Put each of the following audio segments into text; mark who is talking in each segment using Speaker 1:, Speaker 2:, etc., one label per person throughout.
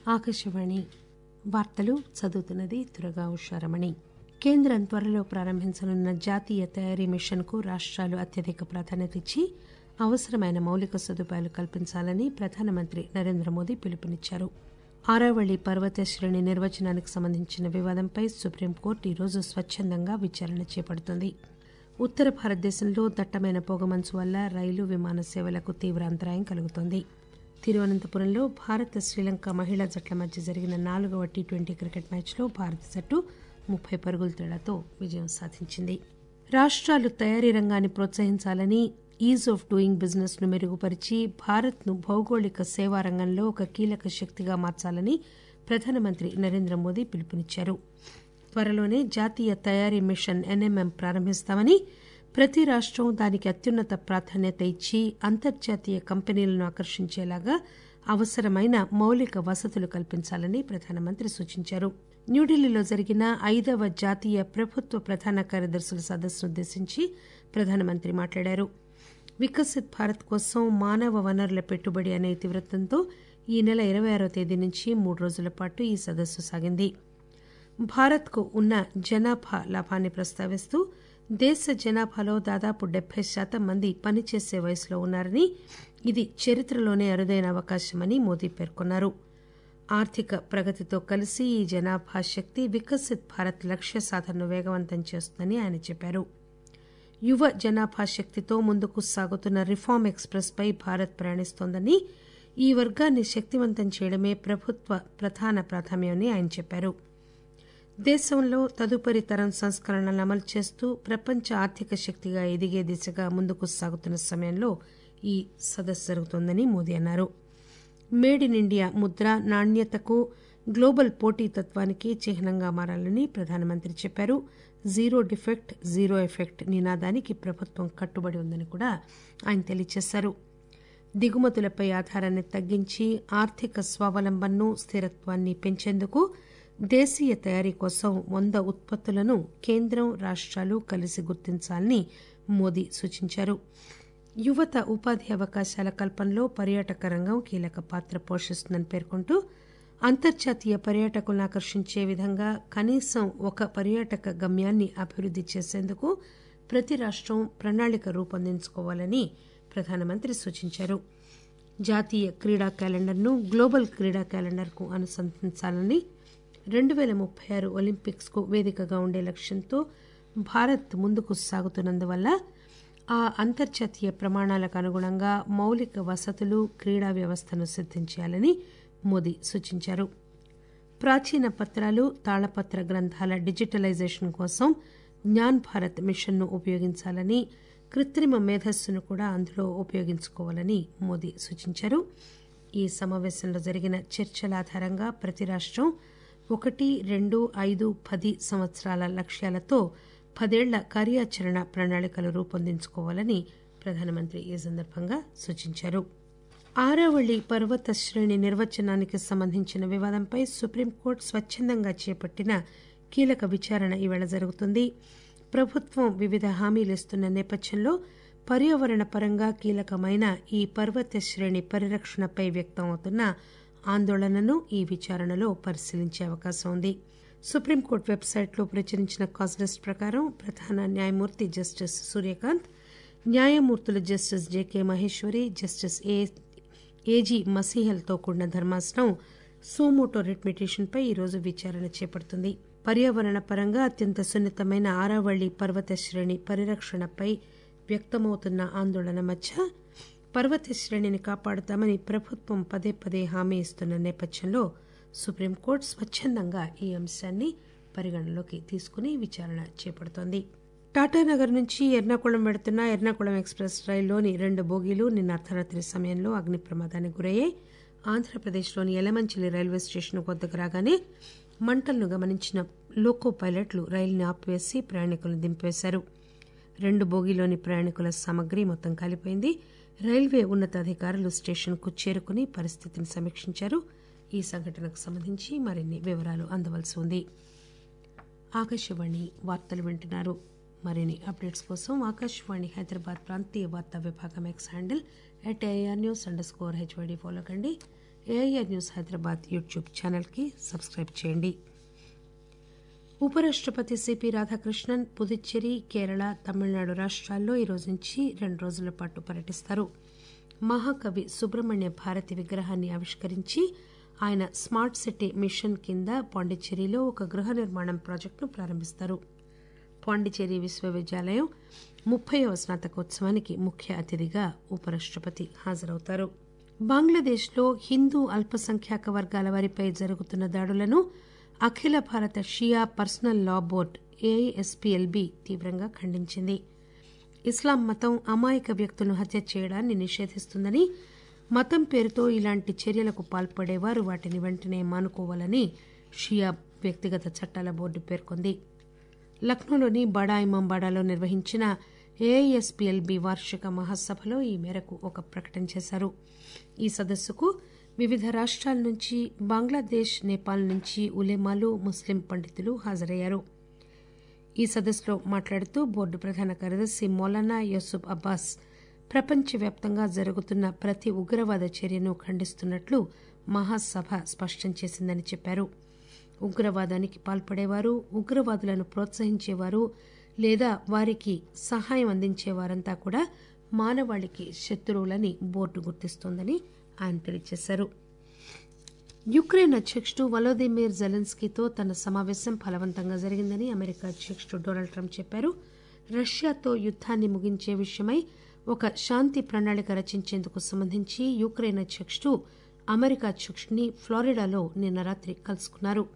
Speaker 1: ఆకాశవాణి వార్తలు చదువుతున్నది దుర్గా ఉషారమణి. కేంద్రం త్వరలో ప్రారంభించనున్న జాతీయ తయారీ మిషన్కు రాష్ట్రాలు అత్యధిక ప్రాధాన్యత ఇచ్చి అవసరమైన మౌలిక సదుపాయాలు కల్పించాలని ప్రధానమంత్రి నరేంద్ర మోదీ పిలుపునిచ్చారు. ఆరావళి పర్వత శ్రేణి నిర్వచనానికి సంబంధించిన వివాదంపై సుప్రీంకోర్టు ఈరోజు స్వచ్చందంగా విచారణ చేపడుతోంది. ఉత్తర భారతదేశంలో దట్టమైన పొగమంచు వల్ల రైలు విమాన సేవలకు తీవ్ర అంతరాయం కలుగుతోంది. తిరువనంతపురంలో భారత్ శ్రీలంక మహిళా జట్ల మధ్య జరిగిన 4వ టీ20 క్రికెట్ మ్యాచ్లో భారత జట్టు 30 పరుగుల తేడాతో విజయం సాధించింది. రాష్ట్రాలు తయారీ రంగాన్ని ప్రోత్సహించాలని, ఈజ్ ఆఫ్ డూయింగ్ బిజినెస్ ను మెరుగుపరిచి భారత్ను భౌగోళిక సేవా రంగంలో ఒక కీలక శక్తిగా మార్చాలని ప్రధానమంత్రి నరేంద్ర మోదీ పిలుపునిచ్చారు. త్వరలోనే జాతీయ తయారీ మిషన్ ఎన్ఎంఎం ప్రారంభిస్తామని, ప్రతి రాష్టం దానికి అత్యున్నత ప్రాధాన్యత ఇచ్చి అంతర్జాతీయ కంపెనీలను ఆకర్షించేలాగా అవసరమైన మౌలిక వసతులు కల్పించాలని ప్రధానమంత్రి సూచించారు. న్యూఢిల్లీలో జరిగిన 5వ జాతీయ ప్రభుత్వ ప్రధాన కార్యదర్శుల సదస్సునుద్దేశించి ప్రధానమంత్రి మాట్లాడారు. వికసిత్ భారత్ కోసం మానవ వనరుల పెట్టుబడి అనే ఇతివృత్తంతో ఈ నెల 26వ తేదీ నుంచి 3 రోజుల పాటు ఈ సదస్సు సాగింది. భారత్కు ఉన్న జనాభా లాభాన్ని ప్రస్తావిస్తూ దేశ జనాభాలో దాదాపు 70% మంది పనిచేసే వయసులో ఉన్నారని, ఇది చరిత్రలోనే అరుదైన అవకాశమని మోదీ పేర్కొన్నారు. ఆర్థిక ప్రగతితో కలిసి ఈ జనాభా శక్తి వికసిత్ భారత్ లక్ష్య సాధనను వేగవంతం చేస్తుందని ఆయన చెప్పారు. యువ జనాభా శక్తితో ముందుకు సాగుతున్న రిఫార్మ్ ఎక్స్ప్రెస్ పై భారత్ ప్రయాణిస్తోందని, ఈ వర్గాన్ని శక్తివంతం చేయడమే ప్రభుత్వ ప్రధాన ప్రాధాన్యమని ఆయన చెప్పారు. దేశంలో తదుపరి తరం సంస్కరణలను అమలు చేస్తూ ప్రపంచ ఆర్థిక శక్తిగా ఎదిగే దిశగా ముందుకు సాగుతున్న సమయంలో ఈ సదస్సు జరుగుతోందని మోదీ అన్నారు. మేడ్ ఇన్ ఇండియా ముద్ర నాణ్యతకు, గ్లోబల్ పోటీతత్వానికి చిహ్నంగా మారాలని ప్రధానమంత్రి చెప్పారు. జీరో డిఫెక్ట్ జీరో ఎఫెక్ట్ నినాదానికి ప్రభుత్వం కట్టుబడి ఉందని కూడా ఆయన తెలియజేశారు. దిగుమతులపై ఆధారాన్ని తగ్గించి ఆర్థిక స్వావలంబనను, స్థిరత్వాన్ని పెంచేందుకు దేశీయ తయారీ కోసం 100 ఉత్పత్తులను కేంద్రం, రాష్ట్రాలు కలిసి గుర్తించాలని మోదీ సూచించారు. యువత ఉపాధి అవకాశాల కల్పనలో పర్యాటక రంగం కీలక పాత్ర పోషిస్తుందని పేర్కొంటూ, అంతర్జాతీయ పర్యాటకులను ఆకర్షించే విధంగా కనీసం ఒక పర్యాటక గమ్యాన్ని అభివృద్ది చేసేందుకు ప్రతి రాష్టం ప్రణాళిక రూపొందించుకోవాలని ప్రధానమంత్రి సూచించారు. జాతీయ క్రీడా క్యాలెండర్ను గ్లోబల్ క్రీడా క్యాలెండర్కు అనుసంధానించాలని, 2036 ఒలింపిక్స్ కు వేదికగా ఉండే లక్ష్యంతో భారత్ ముందుకు సాగుతున్నందువల్ల ఆ అంతర్జాతీయ ప్రమాణాలకు అనుగుణంగా మౌలిక వసతులు, క్రీడా వ్యవస్థను సిద్దం చేయాలని మోదీ సూచించారు. ప్రాచీన పత్రాలు, తాళపత్ర గ్రంథాల డిజిటలైజేషన్ కోసం జ్ఞాన్ భారత్ మిషన్ను ఉపయోగించాలని, కృత్రిమ మేధస్సును కూడా అందులో ఉపయోగించుకోవాలని మోదీ సూచించారు. ఈ సమావేశంలో జరిగిన చర్చల ఆధారంగా ప్రతి రాష్టం 1, 2, 5, 10 సంవత్సరాల లక్ష్యాలతో 10 ఏళ్ల కార్యాచరణ ప్రణాళికలు రూపొందించుకోవాలని ప్రధానమంత్రి ఈ సందర్భంగా సూచించారు. ఆరావళి పర్వత శ్రేణి నిర్వచనానికి సంబంధించిన వివాదంపై సుప్రీంకోర్టు స్వచ్చందంగా చేపట్టిన కీలక విచారణ ఈవేళ జరుగుతుంది. ప్రభుత్వం వివిధ హామీలు ఇస్తున్న నేపథ్యంలో పర్యావరణ పరంగా కీలకమైన ఈ పర్వత శ్రేణి పరిరక్షణపై వ్యక్తమవుతున్న ఆందోళనను ఈ విచారణలో పరిశీలించే అవకాశం ఉంది. సుప్రీంకోర్టు వెబ్సైట్లో ప్రచురించిన కాజ్ లిస్ట్ ప్రకారం ప్రధాన న్యాయమూర్తి జస్టిస్ సూర్యకాంత్, న్యాయమూర్తులు justice J K Maheshwari, justice A G మసీహల్తో కూడిన ధర్మాసనం సోమోటో రిట్ పిటిషన్పై ఈరోజు విచారణ చేపడుతుంది. పర్యావరణ పరంగా అత్యంత సున్నితమైన ఆరావళి పర్వత శ్రేణి పరిరక్షణపై వ్యక్తమవుతున్న ఆందోళన మధ్య పర్వత శ్రేణిని కాపాడుతామని ప్రభుత్వం పదే హామీ ఇస్తున్న నేపథ్యంలో సుప్రీంకోర్టు స్వచ్చందంగా ఈ అంశాన్ని పరిగణనలోకి తీసుకుని విచారణ చేపడుతోంది. టాటానగర్ నుంచి ఎర్నాకుళం వెడుతున్న ఎర్నాకుళం ఎక్స్ప్రెస్ రైల్లోని 2 బోగీలు నిన్న అర్ధరాత్రి సమయంలో అగ్ని ప్రమాదానికి గురయ్యాయి. ఆంధ్రప్రదేశ్లోని యలమంచిలి రైల్వే స్టేషన్ వద్దకు రాగానే మంటలను గమనించిన లోకో పైలట్లు రైలుని ఆపివేసి ప్రయాణికులను దింపివేశారు. 2 బోగీలోని ప్రయాణికుల సామగ్రి మొత్తం కాలిపోయింది. రైల్వే ఉన్నతాధికారులు స్టేషన్కు చేరుకుని పరిస్థితిని సమీక్షించారు. ఈ సంఘటనకు సంబంధించి మరిన్ని వివరాలు అందవలసి ఉంది. ఆకాశవాణి వార్తలు వింటున్నారు. మరిన్ని అప్డేట్స్ కోసం ఆకాశవాణి హైదరాబాద్ ప్రాంతీయ వార్తా విభాగం ఎక్స్ హ్యాండిల్ @AIRnews_HYD ఫాలో కండి. ఏఐఆర్ న్యూస్ హైదరాబాద్ యూట్యూబ్ ఛానల్కి సబ్స్క్రైబ్ చేయండి. ఉపరాష్టపతి సిపి రాధాకృష్ణన్ పుదుచ్చేరి, కేరళ, తమిళనాడు రాష్ట్రాల్లో ఈ రోజు నుంచి 2 రోజుల పాటు పర్యటిస్తారు. మహాకవి సుబ్రహ్మణ్య భారతి విగ్రహాన్ని ఆవిష్కరించి ఆయన స్మార్ట్ సిటీ మిషన్ కింద పాండిచ్చేరిలో ఒక గృహ నిర్మాణం ప్రాజెక్టును ప్రారంభిస్తారు. పాండిచ్చేరి విశ్వవిద్యాలయం 30వ స్నాతకోత్సవానికి ముఖ్య అతిథిగా ఉపరాష్టపతి హాజరవుతారు. బంగ్లాదేశ్లో హిందూ అల్పసంఖ్యాక వర్గాల వారిపై జరుగుతున్న దాడులను అఖిల భారత షియా పర్సనల్ లా బోర్డు ఏఐఎస్పీఎల్బీ తీవ్రంగా ఖండించింది. ఇస్లాం మతం అమాయక వ్యక్తులను హత్య చేయడాన్ని నిషేధిస్తుందని, మతం పేరుతో ఇలాంటి చర్యలకు పాల్పడేవారు వాటిని వెంటనే మానుకోవాలని షియా వ్యక్తిగత చట్టాల బోర్డు పేర్కొంది. లక్నోలోని బడా ఇమాంబాడాలో నిర్వహించిన ఏఐఎస్పీఎల్బీ వార్షిక మహాసభలో ఈ మేరకు ఒక ప్రకటన చేశారు. ఈ సదస్సుకు వివిధ రాష్ట్రాల నుంచి, బంగ్లాదేశ్, నేపాల్ నుంచి ఉలెమాలు, ముస్లిం పండితులు హాజరయ్యారు. ఈ సదస్సులో మాట్లాడుతూ బోర్డు ప్రధాన కార్యదర్శి మౌలానా యూసుఫ్ అబ్బాస్ ప్రపంచవ్యాప్తంగా జరుగుతున్న ప్రతి ఉగ్రవాద చర్యను ఖండిస్తున్నట్లు మహాసభ స్పష్టం చేసిందని చెప్పారు. ఉగ్రవాదానికి పాల్పడేవారు, ఉగ్రవాదులను ప్రోత్సహించేవారు లేదా వారికి సహాయం అందించేవారంతా కూడా మానవాళికి శత్రువులని బోర్డు గుర్తిస్తోందని ఆయన తెలియజేశారు. యుక్రెయిన్ అధ్యకుడు వలోదిమిర్ జెలెన్స్కీతో తన సమావేశం ఫలవంతంగా జరిగిందని అమెరికా అధ్యకుడు డొనాల్డ్ ట్రంప్ చెప్పారు. రష్యాతో యుద్దాన్ని ముగించే విషయమై ఒక శాంతి ప్రణాళిక రచించేందుకు సంబంధించి యుక్రెయిన్ అధ్యకుడు అమెరికా అధ్యకుడిని ఫ్లోరిడాలో నిన్న రాత్రి కలుసుకున్నారు.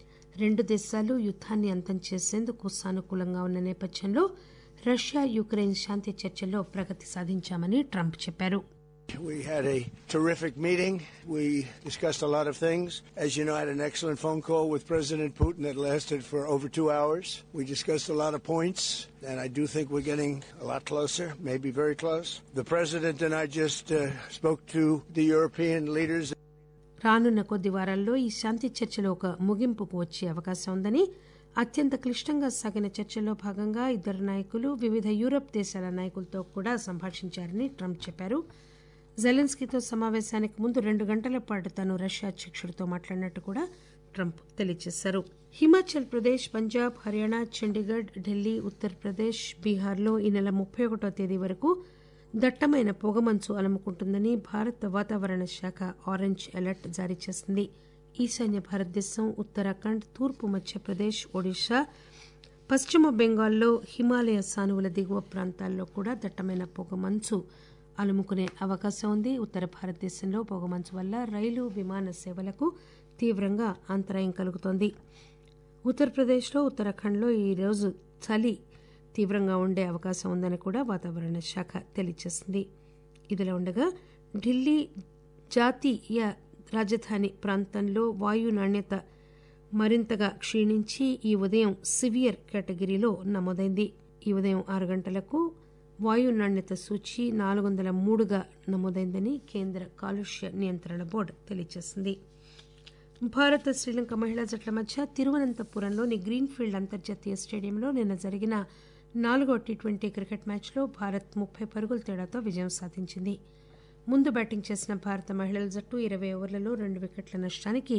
Speaker 1: 2 దేశాలు యుద్దాన్ని అంతం చేసేందుకు సానుకూలంగా ఉన్న నేపథ్యంలో రష్యా యుక్రెయిన్ శాంతి చర్చల్లో ప్రగతి సాధించామని ట్రంప్ చెప్పారు.
Speaker 2: We had a terrific meeting. We discussed a lot of things. As you know, I had an excellent phone call with President Putin that lasted for over 2 hours. We discussed a lot of points, and I do think we're getting a lot closer, maybe very close. The President and I just spoke to the European leaders.
Speaker 1: రానున్న కొద్ది వారాల్లో ఈ శాంతి చర్చలో ఒక ముగింపుకు వచ్చే అవకాశం ఉందని, అత్యంత క్లిష్టంగా సాగిన చర్చల్లో భాగంగా ఇద్దరు నాయకులు వివిధ యూరప్ దేశాల నాయకులతో కూడా సంభాషించారని ట్రంప్ చెప్పారు. జెలెన్స్కీతో సమావేశానికి ముందు 2 గంటల పాటు తాను రష్యా అధ్యకుడితో మాట్లాడినట్టు కూడా ట్రంప్ తెలియజేశారు. హిమాచల్ ప్రదేశ్, పంజాబ్, హర్యానా, చండీగఢ్, ఢిల్లీ, ఉత్తరప్రదేశ్, బీహార్లో ఈ నెల 31వ తేదీ వరకు దట్టమైన పొగమంచు అలుముకుంటుందని భారత వాతావరణ శాఖ ఆరెంజ్ అలర్ట్ జారీ చేసింది. ఈశాన్య భారతదేశం, ఉత్తరాఖండ్, తూర్పు మధ్యప్రదేశ్, ఒడిశా, పశ్చిమ బెంగాల్లో హిమాలయ సానువుల దిగువ ప్రాంతాల్లో కూడా దట్టమైన పొగమంచు అలుముకునే అవకాశం ఉంది. ఉత్తర భారతదేశంలో పొగమంచు వల్ల రైలు, విమాన సేవలకు తీవ్రంగా అంతరాయం కలుగుతోంది. ఉత్తరప్రదేశ్లో, ఉత్తరాఖండ్లో ఈరోజు చలి తీవ్రంగా ఉండే అవకాశం ఉందని కూడా వాతావరణ శాఖ తెలియజేసింది. ఇదిలా ఉండగా ఢిల్లీ జాతీయ రాజధాని ప్రాంతంలో వాయు నాణ్యత మరింతగా క్షీణించి ఈ ఉదయం సివియర్ కేటగిరీలో నమోదైంది. ఈ ఉదయం 6 గంటలకు వాయు నాణ్యత సూచి 403గా నమోదైందని కేంద్ర కాలుష్య నియంత్రణ బోర్డు తెలియజేసింది. భారత శ్రీలంక మహిళా జట్ల మధ్య తిరువనంతపురంలోని గ్రీన్ఫీల్డ్ అంతర్జాతీయ స్టేడియంలో నిన్న జరిగిన 4వ టీ20 క్రికెట్ మ్యాచ్లో భారత్ 30 పరుగుల తేడాతో విజయం సాధించింది. ముందు బ్యాటింగ్ చేసిన భారత మహిళల జట్టు 20 ఓవర్లలో 2 వికెట్ల నష్టానికి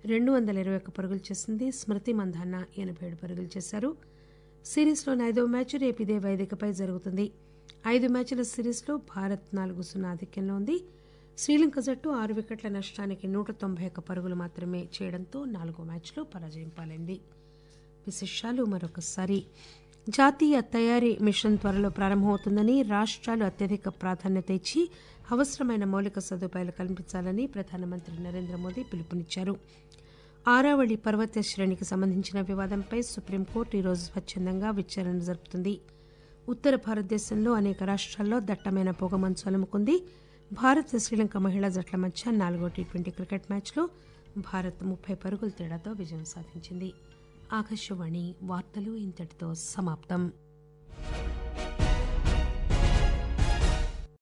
Speaker 1: 221 పరుగులు చేసింది. స్మృతి మంధాన 87 పరుగులు చేశారు. సిరీస్లోని 5వ మ్యాచ్ రేపు ఇదే వేదికపై జరుగుతుంది. 5 మ్యాచ్ల సిరీస్లో భారత్ 4-0 ఆధిక్యంలో ఉంది. శ్రీలంక జట్టు 6 వికెట్ల నష్టానికి 191 పరుగులు మాత్రమే చేయడంతో 4వ మ్యాచ్లో పరాజయం పాలైంది. విశేషాలు మరొకసారి. జాతీయ తయారీ మిషన్ త్వరలో ప్రారంభమవుతుందని, రాష్ట్రాలు అత్యధిక ప్రాధాన్యత ఇచ్చి అవసరమైన మౌలిక సదుపాయాలు కల్పించాలని ప్రధానమంత్రి నరేంద్ర మోదీ పిలుపునిచ్చారు. ఆరావళి పర్వత శ్రేణికి సంబంధించిన వివాదంపై సుప్రీంకోర్టు ఈరోజు స్వచ్చందంగా విచారణ జరుపుతుంది. ఉత్తర భారతదేశంలో అనేక రాష్ట్రాల్లో దట్టమైన పొగమంచు అలుముకుంది. భారత్ శ్రీలంక మహిళా జట్ల మధ్య 4వ టీ20 క్రికెట్ మ్యాచ్లో భారత్ 30 పరుగుల తేడాతో విజయం సాధించింది. ఆకాశవాణి వార్తలు ఇంతటితో సమాప్తం.